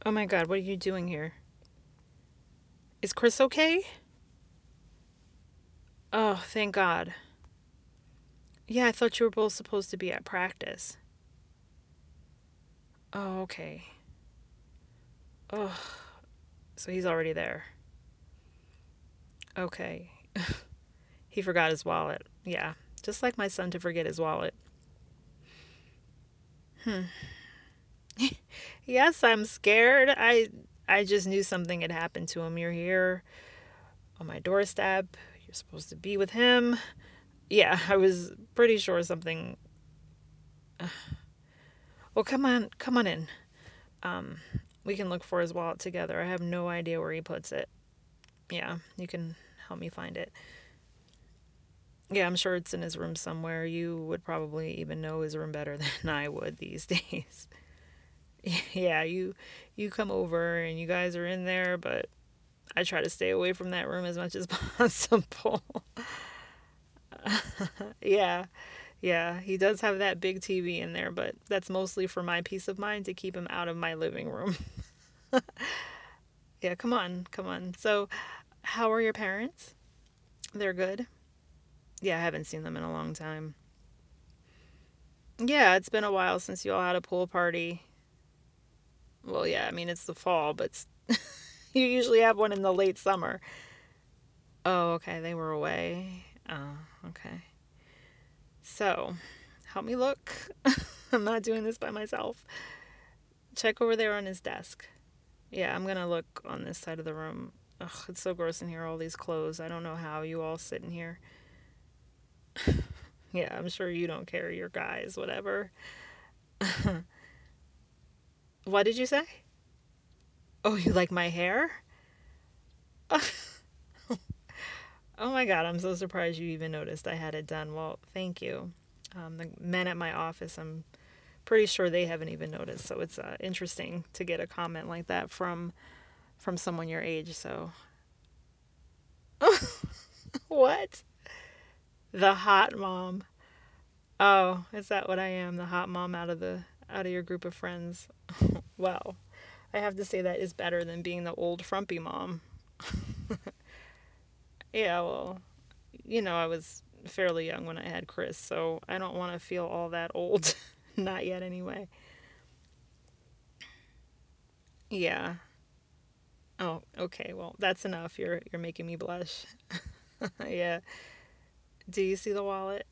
Oh my god, what are you doing here? Is Chris okay? Oh, thank God. Yeah, I thought you were both supposed to be at practice. Oh, okay. Oh, so he's already there. Okay. He forgot his wallet. Yeah, just like my son to forget his wallet. Hmm. Yes, I'm scared. I just knew something had happened to him. You're here on my doorstep. You're supposed to be with him. Yeah, I was pretty sure something. Well, come on in. Um, we can look for his wallet together. I have no idea where he puts it. Yeah, you can help me find it. Yeah, I'm sure it's in his room somewhere. You would probably even know his room better than I would these days. Yeah, you come over and you guys are in there, but I try to stay away from that room as much as possible. Yeah, yeah, he does have that big TV in there, but that's mostly for my peace of mind to keep him out of my living room. Yeah, come on, come on. So, how are your parents? They're good? Yeah, I haven't seen them in a long time. Yeah, it's been a while since you all had a pool party. Well, yeah, I mean, it's the fall, but you usually have one in the late summer. Oh, okay, they were away. Oh, okay. So, help me look. I'm not doing this by myself. Check over there on his desk. Yeah, I'm gonna look on this side of the room. Ugh, it's so gross in here, all these clothes. I don't know how you all sit in here. Yeah, I'm sure you don't care. You're guys, whatever. What did you say? Oh, you like my hair? Oh my god, I'm so surprised you even noticed I had it done. Well, thank you. The men at my office, I'm pretty sure they haven't even noticed. So it's interesting to get a comment like that from someone your age. So what? The hot mom. Oh, is that what I am? The hot mom out of your group of friends. Well, I have to say that is better than being the old frumpy mom. Yeah, well, I was fairly young when I had Chris, so I don't want to feel all that old. Not yet, anyway. Yeah. Oh, okay. Well, that's enough. You're making me blush. Yeah. Do you see the wallet?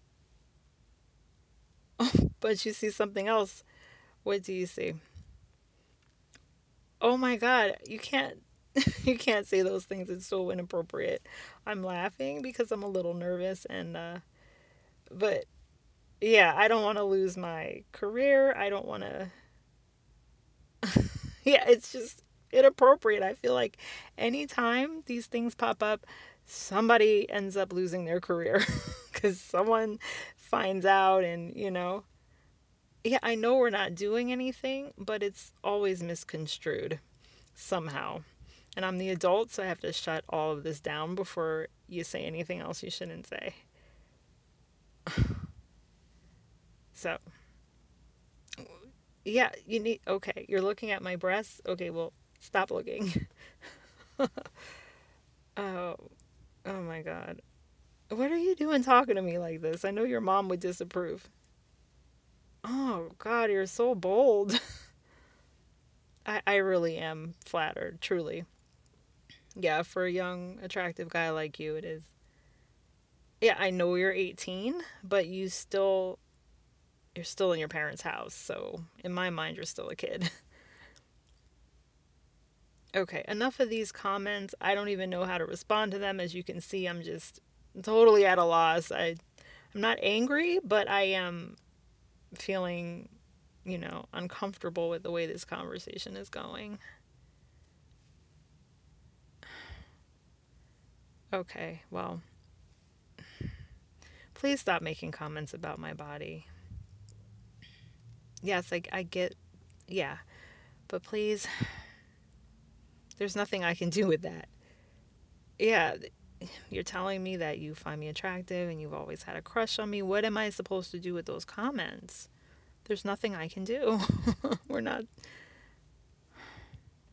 But you see something else. What do you see? Oh my God! You can't. You can't say those things. It's so inappropriate. I'm laughing because I'm a little nervous, but yeah, I don't want to lose my career. I don't want to. Yeah, it's just inappropriate. I feel like anytime these things pop up, somebody ends up losing their career because someone finds out, and yeah, I know we're not doing anything, but it's always misconstrued somehow. And I'm the adult, so I have to shut all of this down before you say anything else you shouldn't say. So, yeah, okay, you're looking at my breasts. Okay, well, stop looking. Oh, oh my God. What are you doing talking to me like this? I know your mom would disapprove. Oh, God, you're so bold. I really am flattered, truly. Yeah, for a young, attractive guy like you, it is. Yeah, I know you're 18, but you're still in your parents' house, so in my mind, you're still a kid. Okay, enough of these comments. I don't even know how to respond to them. As you can see, I'm just totally at a loss. I'm not angry, but I am feeling, uncomfortable with the way this conversation is going. Okay, well, please stop making comments about my body. Yes, I get, yeah, but please, there's nothing I can do with that. Yeah, you're telling me that you find me attractive and you've always had a crush on me. What am I supposed to do with those comments? There's nothing I can do. We're not.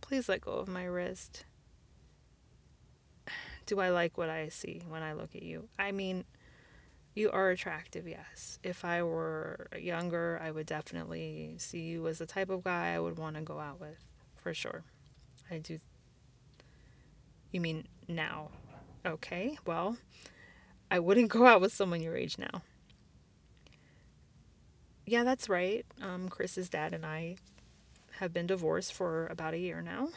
Please let go of my wrist. Do I like what I see when I look at you? I mean, you are attractive, yes. If I were younger, I would definitely see you as the type of guy I would want to go out with, for sure. I do. You mean now? Okay, well, I wouldn't go out with someone your age now. Yeah, that's right. Chris's dad and I have been divorced for about a year now.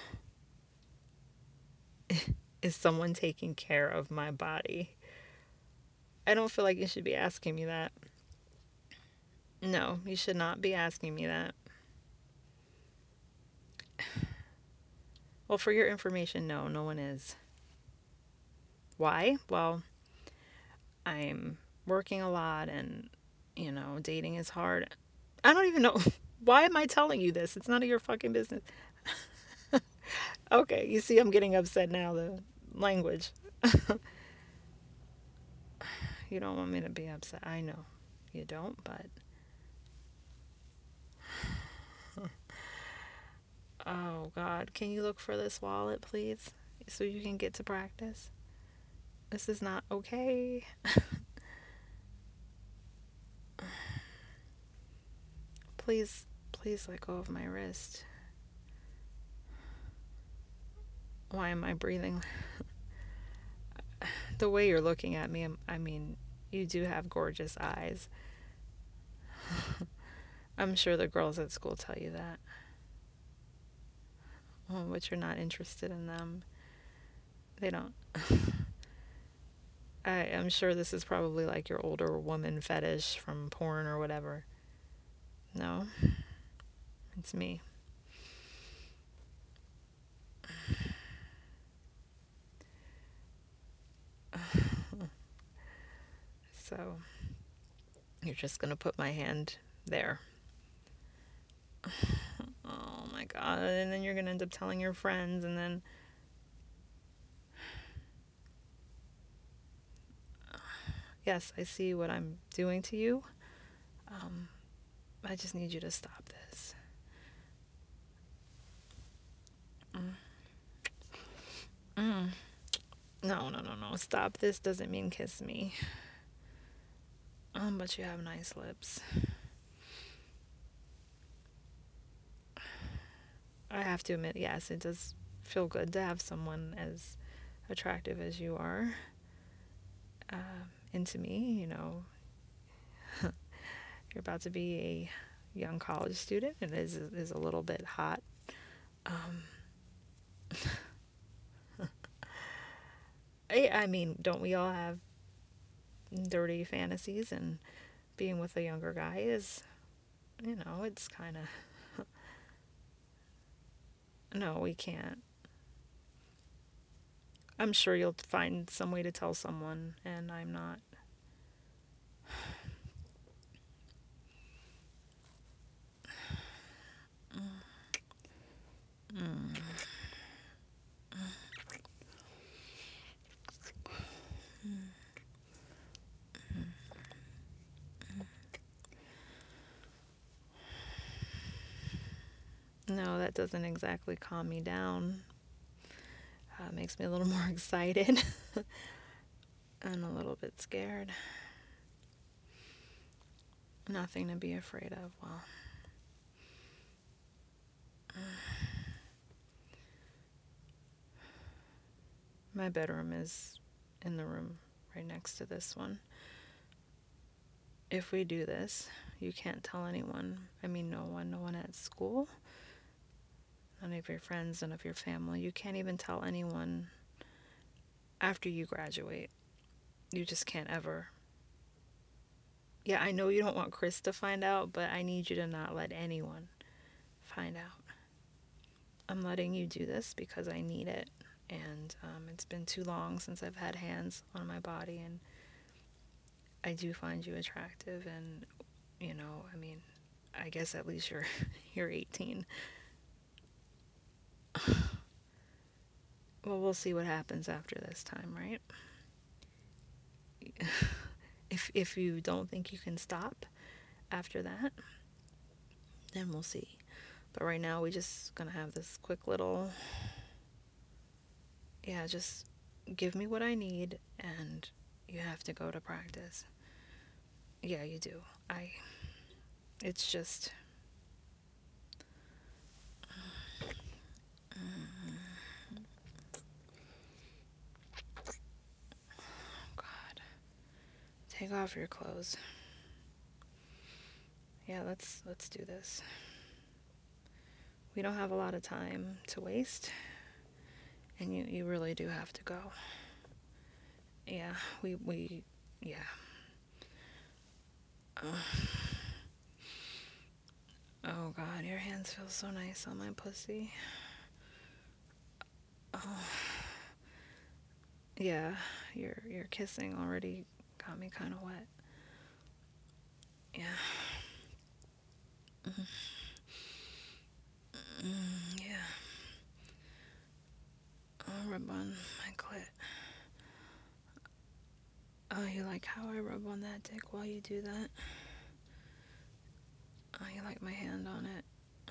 Is someone taking care of my body? I don't feel like you should be asking me that. No, you should not be asking me that. Well, for your information, no, no one is. Why? Well, I'm working a lot and, dating is hard. I don't even know. Why am I telling you this? It's none of your fucking business. Okay, you see, I'm getting upset now. The language. You don't want me to be upset. I know you don't, but. Oh, God. Can you look for this wallet, please? So you can get to practice? This is not okay. Please, please let go of my wrist. Why am I breathing? The way you're looking at me, I mean, you do have gorgeous eyes. I'm sure the girls at school tell you that. Oh, but you're not interested in them. They don't. I'm sure this is probably like your older woman fetish from porn or whatever. No, it's me. So you're just gonna put my hand there. Oh my God. And then you're gonna end up telling your friends, and then. Yes, I see what I'm doing to you. Um, I just need you to stop this. Mm. Mm. No, no, no, no. Stop this doesn't mean kiss me. But you have nice lips. I have to admit, yes, it does feel good to have someone as attractive as you are into me. You're about to be a young college student, and is a little bit hot. Um, I mean, don't we all have dirty fantasies? And being with a younger guy is, it's kind of. No, we can't. I'm sure you'll find some way to tell someone, and I'm not. Mm. No, that doesn't exactly calm me down. Makes me a little more excited and a little bit scared. Nothing to be afraid of. Well, my bedroom is in the room right next to this one. If we do this, you can't tell anyone. I mean, no one. No one at school. None of your friends, none of your family. You can't even tell anyone after you graduate. You just can't ever. Yeah, I know you don't want Chris to find out, but I need you to not let anyone find out. I'm letting you do this because I need it. And it's been too long since I've had hands on my body, and I do find you attractive. And, I mean, I guess at least you're you're 18. Well, we'll see what happens after this time, right? If you don't think you can stop after that, then we'll see. But right now, we just gonna have this quick little, yeah, just give me what I need, and you have to go to practice. Yeah, you do. It's just, God, take off your clothes. Yeah, let's do this. We don't have a lot of time to waste, and you really do have to go. Yeah, yeah. Oh God, your hands feel so nice on my pussy. Oh, yeah, your kissing already got me kind of wet. Yeah, yeah. I'll rub on my clit. Oh, you like how I rub on that dick while you do that? Oh, you like my hand on it?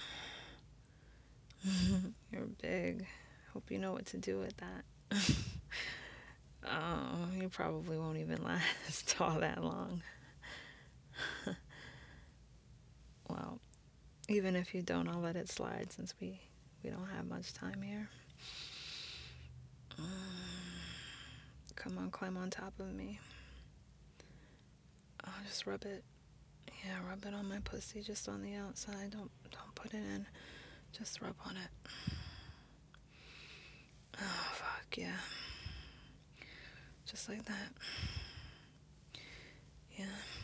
You're big. Hope you know what to do with that. Oh, you probably won't even last all that long. Well, even if you don't, I'll let it slide since we don't have much time here. Come on, climb on top of me. Oh, just rub it. Yeah, rub it on my pussy, just on the outside. Don't put it in. Just rub on it. Oh fuck yeah. Just like that. Yeah.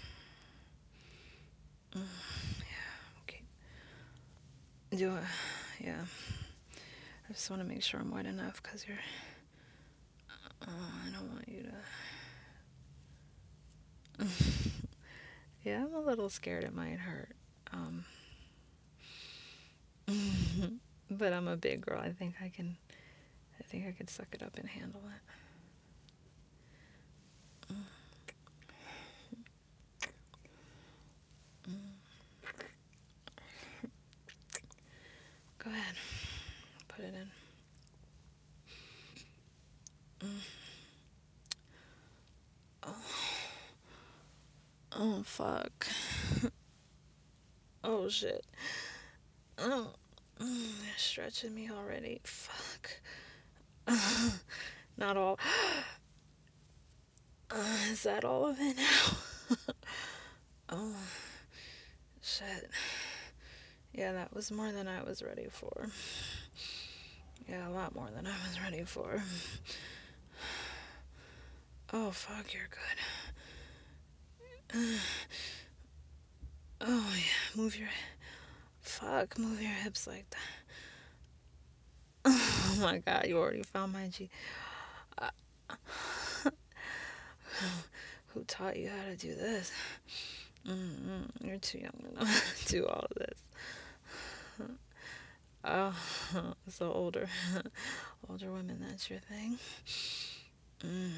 Okay. Do it. Yeah. I just want to make sure I'm wet enough because you're. I don't want you to. Yeah, I'm a little scared it might hurt. Um, but I'm a big girl. I think I can. I think I could suck it up and handle it. Go ahead. Put it in. Oh fuck. Oh shit. Oh, they're stretching me already. Fuck. Not all. Is that all of it now? Oh shit. Yeah, that was more than I was ready for. Yeah, a lot more than I was ready for. Oh fuck, you're good. Oh yeah, move your hips like that. Oh my god, you already found my G. Uh, who taught you how to do this? You're too young to know how to do all of this. Oh, so older women, that's your thing. Mm,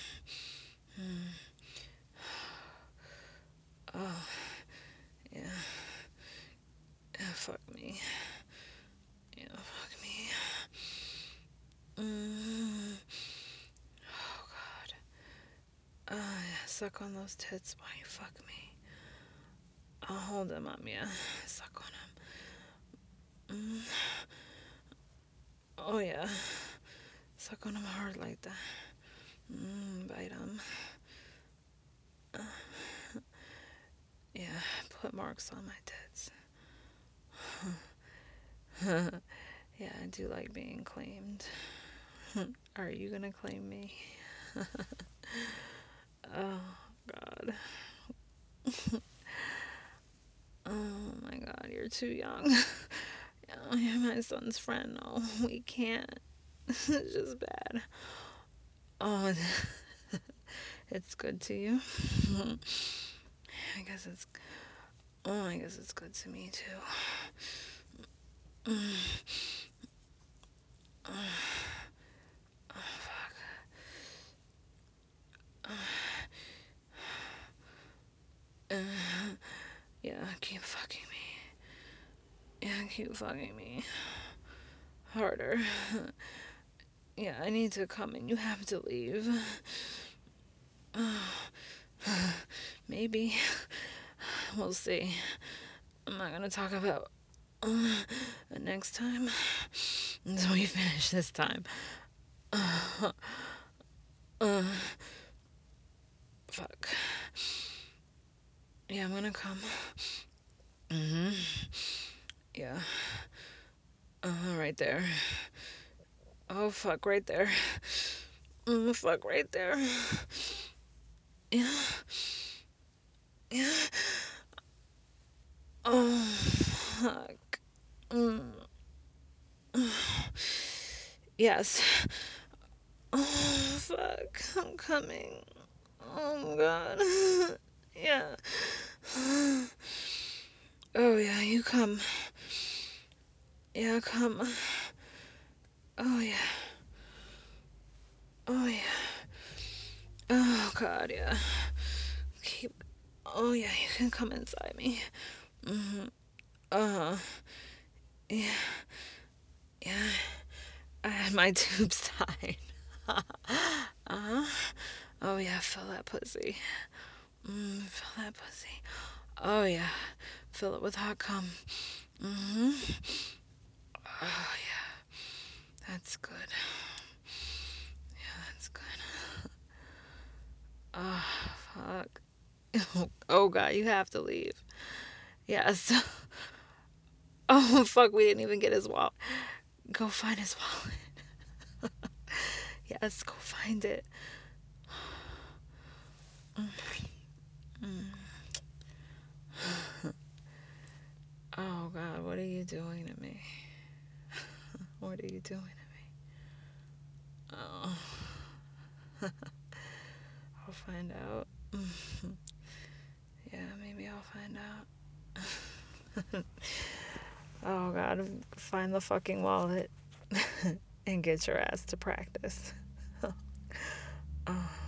oh, yeah. Yeah, fuck me. Yeah, fuck me. Mm, oh god. Yeah, suck on those tits while you fuck me. I'll hold them up, yeah. Suck on them. Oh yeah. Suck on them hard like that. Bite them. Yeah, put marks on my tits. Yeah, I do like being claimed. Are you gonna claim me? Oh, God. Oh my God, you're too young. Oh, you're my son's friend. No, we can't. It's just bad. Oh, it's good to you. I guess it's. Oh, I guess it's good to me too. Yeah, keep fucking me. Yeah, keep fucking me harder. Yeah, I need to come and you have to leave. Maybe. We'll see. I'm not gonna talk about next time until we finish this time. Fuck. Yeah, I'm gonna come. Mm-hmm. Yeah. Right there. Oh, fuck, right there. Fuck, right there. Yeah. Yeah. Oh, fuck. Mm. Yes. Oh, fuck. I'm coming. Oh, God. Yeah. Oh, yeah, you come. Yeah, come. Oh, yeah. Oh, yeah. Oh, God, yeah. Keep. Oh, yeah, you can come inside me. Mm-hmm. Uh-huh. Yeah. Yeah. I had my tubes tied. Uh-huh. Oh, yeah, fill that pussy. Fill that pussy. Oh, yeah. Fill it with hot cum. Mm-hmm. Oh, yeah. That's good. Yeah, that's good. Oh, fuck. Oh, God, you have to leave. Yes. Oh, fuck, we didn't even get his wallet. Go find his wallet. Yes, go find it. Oh, God, what are you doing to me? What are you doing to me? Oh, I'll find out. Yeah, maybe I'll find out. Oh, God, find the fucking wallet and get your ass to practice. Oh.